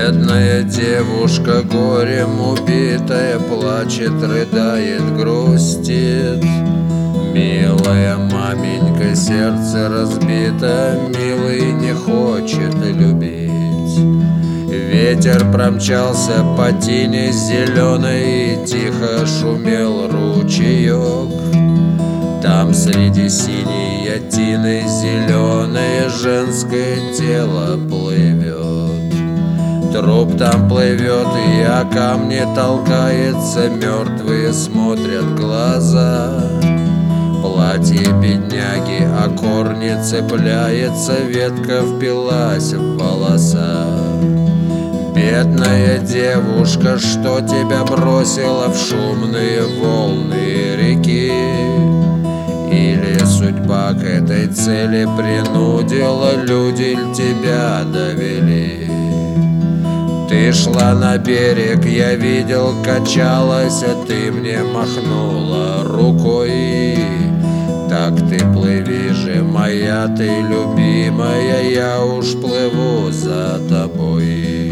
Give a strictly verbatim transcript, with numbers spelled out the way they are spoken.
Бедная девушка, горем убитая, плачет, рыдает, грустит. Милая маменька, сердце разбито, милый не хочет любить. Ветер промчался по тине зеленой, и тихо шумел ручеек. Там среди синей тины зеленое женское тело плывет. Труп там плывет, и о камне толкается, мертвые смотрят глаза. Платье бедняги о корни цепляется, ветка впилась в волоса. Бедная девушка, что тебя бросила в шумные волны реки? Или судьба к этой цели принудила, люди ль тебя довели? Ты шла на берег, я видел, качалась, а ты мне махнула рукой. Так ты плыви же, моя ты любимая, я уж плыву за тобой.